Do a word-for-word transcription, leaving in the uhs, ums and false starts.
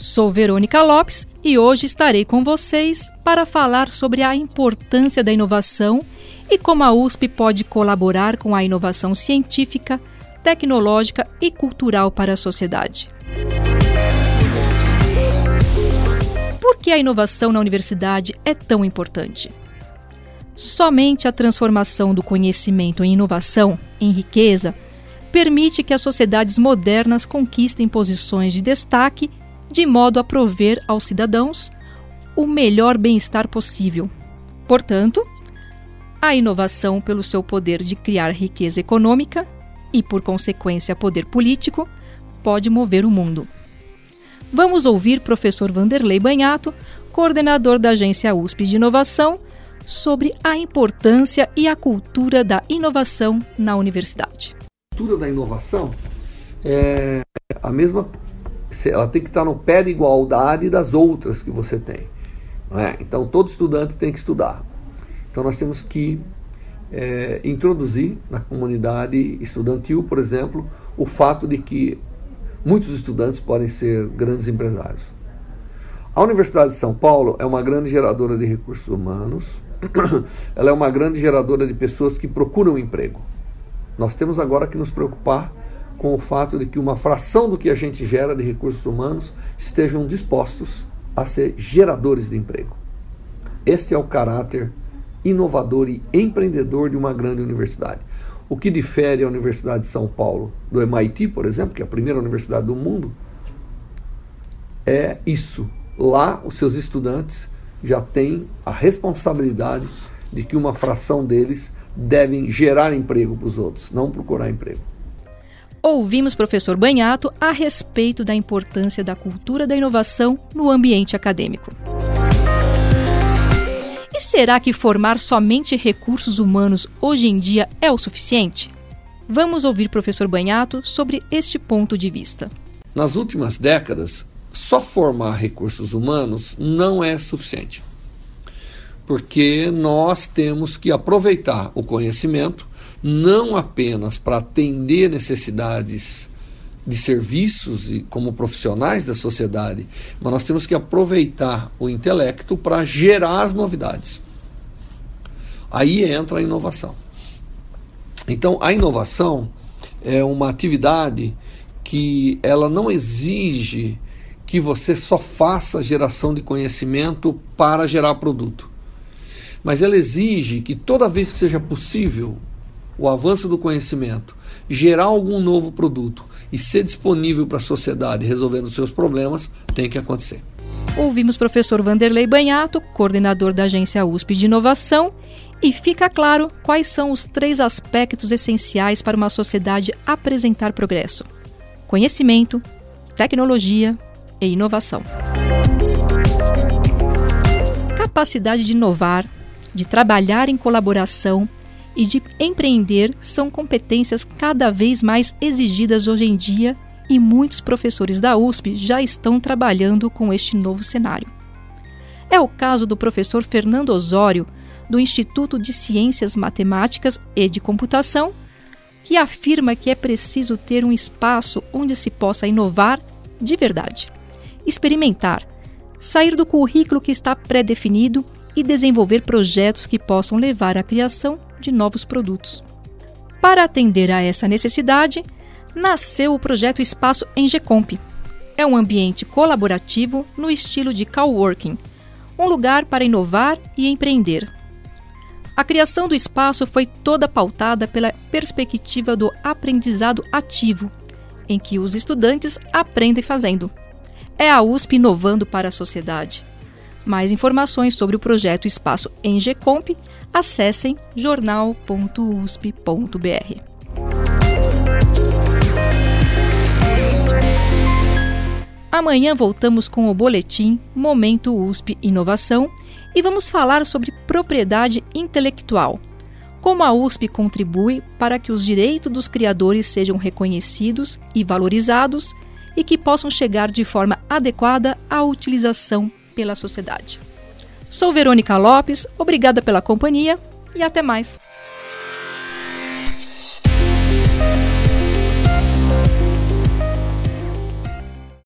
Sou Verônica Lopes e hoje estarei com vocês para falar sobre a importância da inovação e como a U S P pode colaborar com a inovação científica, tecnológica e cultural para a sociedade. Por que a inovação na universidade é tão importante? Somente a transformação do conhecimento em inovação, em riqueza, permite que as sociedades modernas conquistem posições de destaque de modo a prover aos cidadãos o melhor bem-estar possível. Portanto, a inovação, pelo seu poder de criar riqueza econômica e, por consequência, poder político, pode mover o mundo. Vamos ouvir professor Vanderlei Banhato, coordenador da Agência U S P de Inovação, sobre a importância e a cultura da inovação na universidade. A cultura da inovação é a mesma, ela tem que estar no pé de igualdade das outras que você tem, não é? Então todo estudante tem que estudar. Então nós temos que é, introduzir na comunidade estudantil, por exemplo, o fato de que muitos estudantes podem ser grandes empresários. A Universidade de São Paulo é uma grande geradora de recursos humanos, ela é uma grande geradora de pessoas que procuram emprego. Nós temos agora que nos preocupar com o fato de que uma fração do que a gente gera de recursos humanos estejam dispostos a ser geradores de emprego. Este é o caráter inovador e empreendedor de uma grande universidade. O que difere a Universidade de São Paulo do M I T, por exemplo, que é a primeira universidade do mundo, é isso. Lá, os seus estudantes já têm a responsabilidade de que uma fração deles devem gerar emprego para os outros, não procurar emprego. Ouvimos professor Banhato a respeito da importância da cultura da inovação no ambiente acadêmico. E será que formar somente recursos humanos hoje em dia é o suficiente? Vamos ouvir professor Banhato sobre este ponto de vista. Nas últimas décadas, só formar recursos humanos não é suficiente, porque nós temos que aproveitar o conhecimento não apenas para atender necessidades de serviços e como profissionais da sociedade, mas nós temos que aproveitar o intelecto para gerar as novidades. Aí entra a inovação. Então, a inovação é uma atividade que ela não exige que você só faça geração de conhecimento para gerar produto. Mas ela exige que toda vez que seja possível o avanço do conhecimento, gerar algum novo produto e ser disponível para a sociedade resolvendo os seus problemas, tem que acontecer. Ouvimos professor Vanderlei Banhato, coordenador da Agência U S P de Inovação, e fica claro quais são os três aspectos essenciais para uma sociedade apresentar progresso: conhecimento, tecnologia e inovação. Capacidade de inovar, de trabalhar em colaboração e de empreender são competências cada vez mais exigidas hoje em dia e muitos professores da U S P já estão trabalhando com este novo cenário. É o caso do professor Fernando Osório, do Instituto de Ciências Matemáticas e de Computação, que afirma que é preciso ter um espaço onde se possa inovar de verdade, experimentar, sair do currículo que está pré-definido e desenvolver projetos que possam levar à criação de novos produtos. Para atender a essa necessidade, nasceu o projeto Espaço Engecomp. É um ambiente colaborativo no estilo de coworking, um lugar para inovar e empreender. A criação do espaço foi toda pautada pela perspectiva do aprendizado ativo, em que os estudantes aprendem fazendo. É a U S P inovando para a sociedade. Mais informações sobre o projeto Espaço Engecomp, acessem jornal ponto u s p ponto b r. Amanhã voltamos com o boletim Momento U S P Inovação e vamos falar sobre propriedade intelectual. Como a U S P contribui para que os direitos dos criadores sejam reconhecidos e valorizados e que possam chegar de forma adequada à utilização pela sociedade. Sou Verônica Lopes, obrigada pela companhia e até mais.